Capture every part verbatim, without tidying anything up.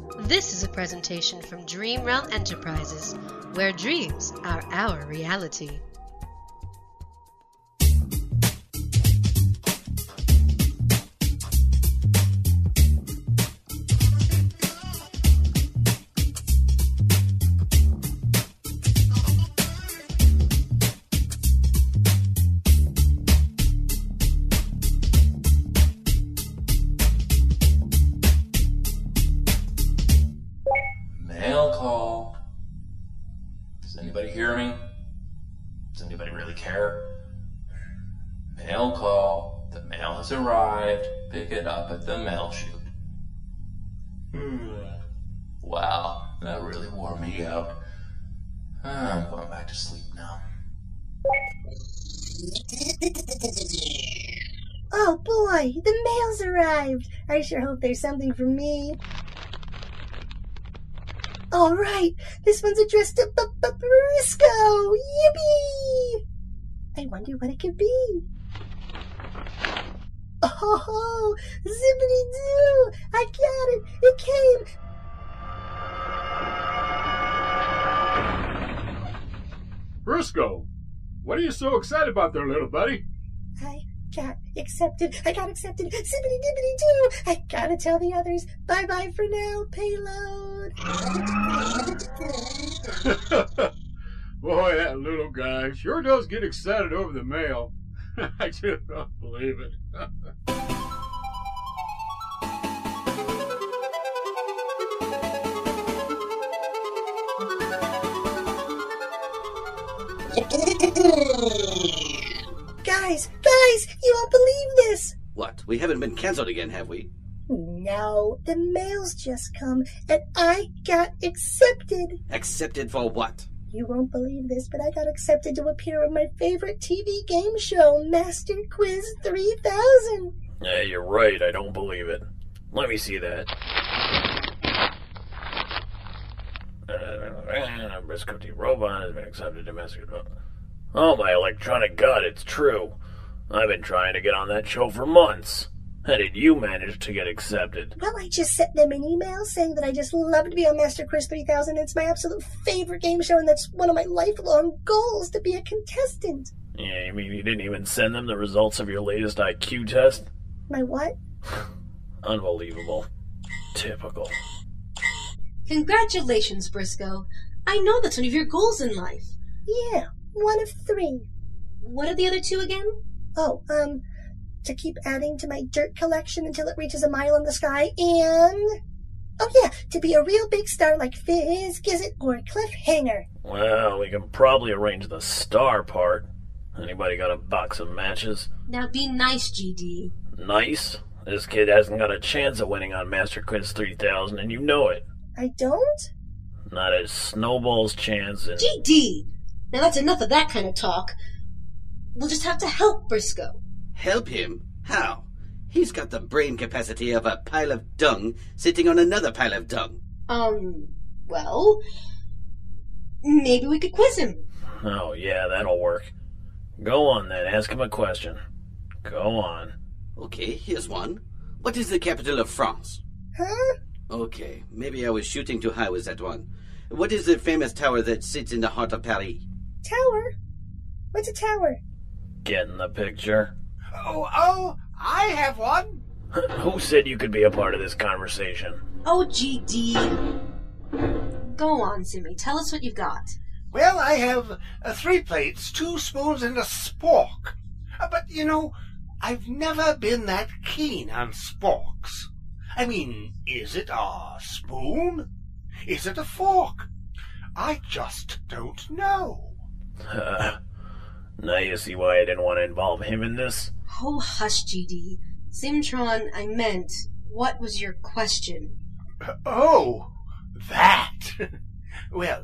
This is a presentation from Dream Realm Enterprises, where dreams are our reality. Mail call. Does anybody hear me? Does anybody really care? Mail call. The mail has arrived. Pick it up at the mail chute. Wow, that really wore me out. I'm going back to sleep now. Oh boy, the mail's arrived. I sure hope there's something for me. All right, this one's addressed to Briscoe. Yippee! I wonder what it could be. Oh, zippity-doo! I got it! It came! Briscoe, what are you so excited about there, little buddy? I got accepted. I got accepted. Zippity-dippity-doo! I gotta tell the others. Bye-bye for now, payload. Boy, that little guy sure does get excited over the mail. I just don't believe it. Guys, guys, you won't believe this. What? We haven't been cancelled again, have we? No, the mail's just come, and I got accepted. Accepted for what? You won't believe this, but I got accepted to appear on my favorite T V game show, Master Quiz three thousand. Yeah, you're right. I don't believe it. Let me see that. Uh, Briscoe T. Robot has been accepted to Master Quiz. Oh, my electronic god, it's true. I've been trying to get on that show for months. How did you manage to get accepted? Well, I just sent them an email saying that I just love to be on Master Quiz three thousand. It's my absolute favorite game show, and that's one of my lifelong goals, to be a contestant. Yeah, you mean you didn't even send them the results of your latest I Q test? My what? Unbelievable. Typical. Congratulations, Briscoe. I know that's one of your goals in life. Yeah, one of three. What are the other two again? Oh, um... to keep adding to my dirt collection until it reaches a mile in the sky, and... oh yeah, to be a real big star like Fizz, Gizzit, or Cliffhanger. Well, we can probably arrange the star part. Anybody got a box of matches? Now be nice, G D. Nice? This kid hasn't got a chance of winning on Master Quiz three thousand, and you know it. I don't? Not a snowball's chance, and... G D! Now that's enough of that kind of talk. We'll just have to help Briscoe. Help him? How? He's got the brain capacity of a pile of dung sitting on another pile of dung. Um, well, maybe we could quiz him. Oh, yeah, that'll work. Go on, then. Ask him a question. Go on. Okay, here's one. What is the capital of France? Huh? Okay, maybe I was shooting too high with that one. What is the famous tower that sits in the heart of Paris? Tower? What's a tower? Get the picture. Oh, oh, I have one. Who said you could be a part of this conversation? Oh, G D. Go on, Simmy. Tell us what you've got. Well, I have uh, three plates, two spoons, and a spork. Uh, but, you know, I've never been that keen on sporks. I mean, is it a spoon? Is it a fork? I just don't know. Uh, now you see why I didn't want to involve him in this? Oh, hush, G D. Simtron, I meant, what was your question? Uh, oh, that. Well,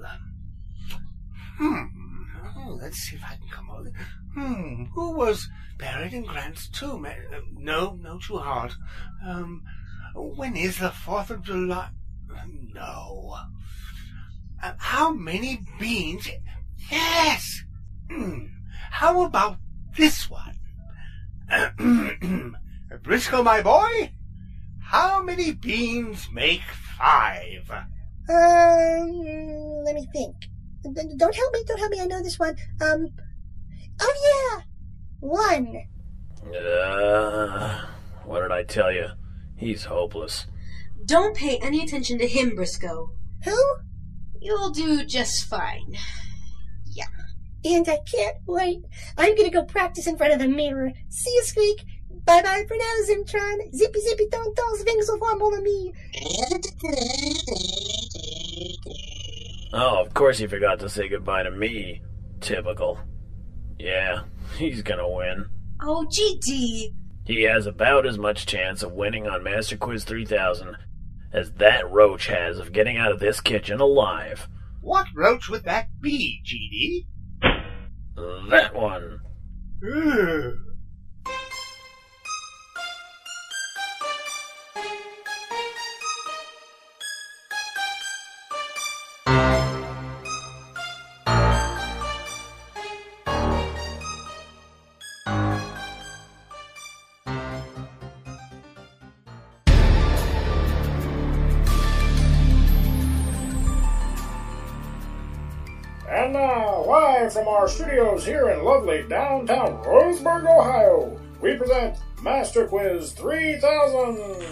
um, hmm, oh, let's see if I can come over. Hmm, who was buried in Grant's tomb? Uh, no, no, too hard. Um, when is the Fourth of July? No. Uh, how many beans? Yes. Hmm. How about this one? Briscoe, my boy, how many beans make five? Um, let me think. D- Don't help me, don't help me, I know this one. Um, oh yeah! One. Uh, what did I tell you? He's hopeless. Don't pay any attention to him, Briscoe. Who? You'll do just fine. Yeah. And I can't wait. I'm gonna go practice in front of the mirror. See you, Squeak. Bye-bye for now, Zimtron. Zippy zippy don don swings au revoir, mon ami. Oh, of course he forgot to say goodbye to me. Typical. Yeah, he's gonna win. Oh, G D. He has about as much chance of winning on Master Quiz three thousand as that roach has of getting out of this kitchen alive. What roach would that be, G D? That one. Ugh. And now, live from our studios here in lovely downtown Roseburg, Ohio, we present Master Quiz three thousand!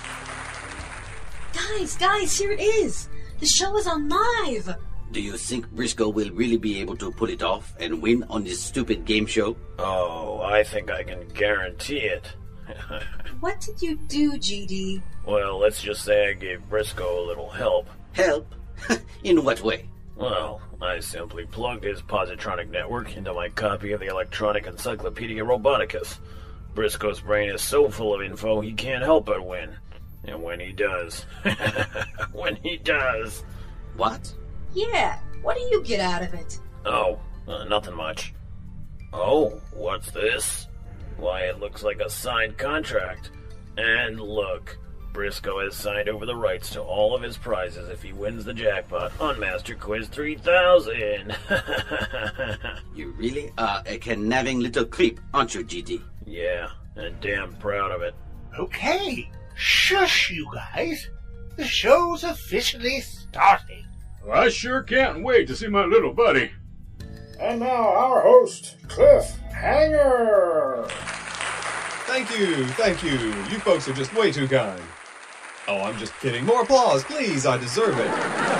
Guys, guys, here it is. The show is on live. Do you think Briscoe will really be able to pull it off and win on this stupid game show? Oh, I think I can guarantee it. What did you do, G D? Well, let's just say I gave Briscoe a little help. Help? In what way? Well, I simply plugged his positronic network into my copy of the Electronic Encyclopedia Roboticus. Briscoe's brain is so full of info he can't help but win. And when he does... when he does... What? Yeah, what do you get out of it? Oh, uh, nothing much. Oh, what's this? Why, it looks like a signed contract. And look, Briscoe has signed over the rights to all of his prizes if he wins the jackpot on Master Quiz three thousand. You really are a conniving little creep, aren't you, G D? Yeah, and damn proud of it. Okay, shush, you guys. The show's officially starting. Well, I sure can't wait to see my little buddy. And now, our host, Cliff Hanger! Thank you, thank you. You folks are just way too kind. Oh, I'm just kidding. More applause, please. I deserve it.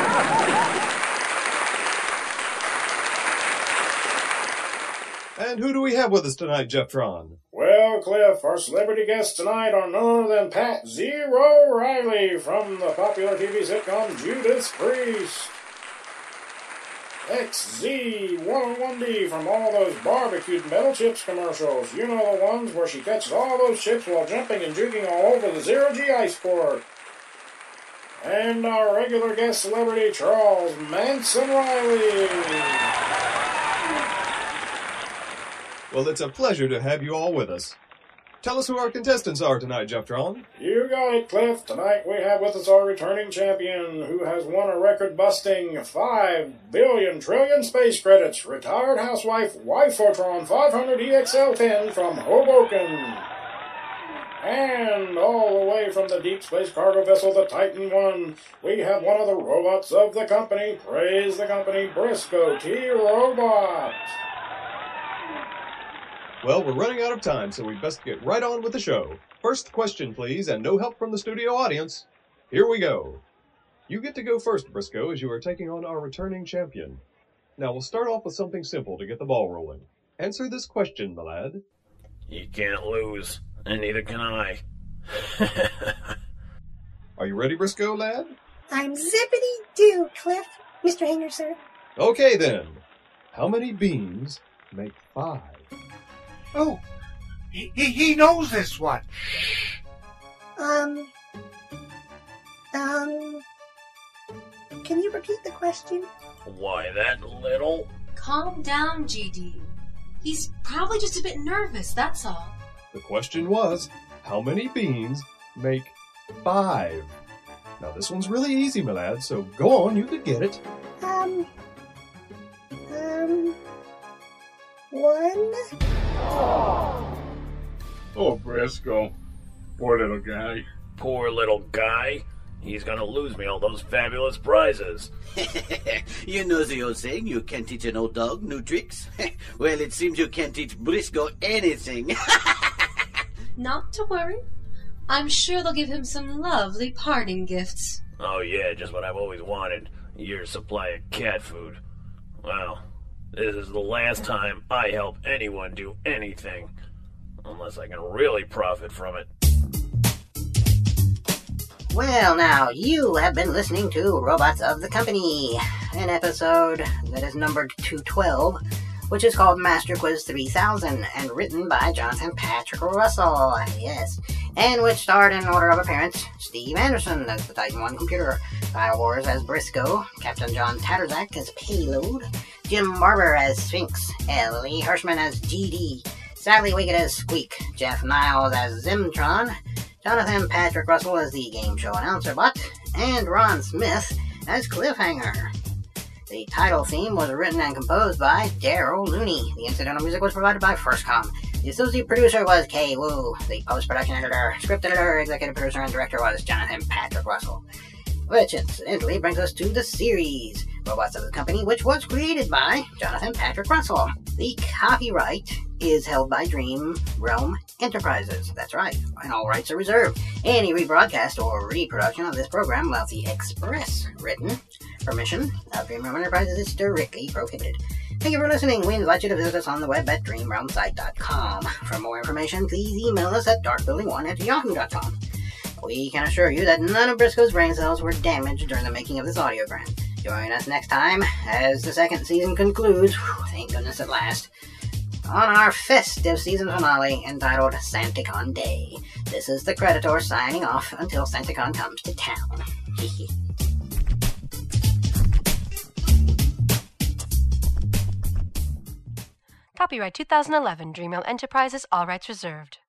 And who do we have with us tonight, Jeftron? Well, Cliff, our celebrity guests tonight are none other than Pat Zero Riley from the popular T V sitcom Judas Priest. X Z one oh one D from all those barbecued metal chips commercials. You know the ones where she catches all those chips while jumping and juking all over the zero-G ice port. And our regular guest celebrity, Charles Manson Riley. Well, it's a pleasure to have you all with us. Tell us who our contestants are tonight, Jeftron. You got it, Cliff. Tonight we have with us our returning champion, who has won a record-busting five billion trillion space credits, retired housewife Wifotron five hundred E X L ten from Hoboken. And all the way from the deep space cargo vessel, the Titan one, we have one of the robots of the company. Praise the company, Briscoe T. Robot. Well, we're running out of time, so we best get right on with the show. First question, please, and no help from the studio audience. Here we go. You get to go first, Briscoe, as you are taking on our returning champion. Now, we'll start off with something simple to get the ball rolling. Answer this question, my lad. You can't lose, and neither can I. Are you ready, Briscoe, lad? I'm zippity-doo, Cliff. Mister Hanger, sir. Okay, then. How many beans make five? Oh, he, he, he knows this one. Um, um, can you repeat the question? Why, that little... Calm down, G D. He's probably just a bit nervous, that's all. The question was, how many beans make five? Now, this one's really easy, my lad, so go on, you could get it. Um, um, one? Oh, Briscoe. Poor little guy. Poor little guy. He's gonna lose me all those fabulous prizes. You know the old saying, you can't teach an old dog new tricks? Well, it seems you can't teach Briscoe anything. Not to worry. I'm sure they'll give him some lovely parting gifts. Oh yeah, just what I've always wanted. A year's supply of cat food. Well, this is the last time I help anyone do anything. Unless I can really profit from it. Well, now, you have been listening to Robots of the Company, an episode that is numbered two twelve, which is called Master Quiz three thousand, and written by Jonathan Patrick Russell, yes, and which starred in order of appearance Steve Anderson as the Titan one computer, Kyle Wars as Briscoe, Captain John Tatterzak as Payload, Jim Barber as Sphinx, Ellie Hirschman as G D, Sally Wiggett as Squeak, Jeff Niles as Zimtron, Jonathan Patrick Russell as the game show announcer bot, and Ron Smith as Cliffhanger. The title theme was written and composed by Daryl Looney. The incidental music was provided by FirstCom. The associate producer was Kay Wu. The post-production editor, script editor, executive producer, and director was Jonathan Patrick Russell. Which incidentally brings us to the series, Robots of the Company, which was created by Jonathan Patrick Russell. The copyright is held by Dream Realm Enterprises. That's right, and all rights are reserved. Any rebroadcast or reproduction of this program without the express written permission of Dream Realm Enterprises is strictly prohibited. Thank you for listening. We invite you to visit us on the web at dream realm site dot com. For more information, please email us at dark building one at yahoo dot com. We can assure you that none of Briscoe's brain cells were damaged during the making of this audiogram. Join us next time as the second season concludes, whew, thank goodness at last, on our festive season finale entitled SantaCon Day. This is the Creditor signing off until SantaCon comes to town. Copyright two thousand eleven, Dream Realm Enterprises, all rights reserved.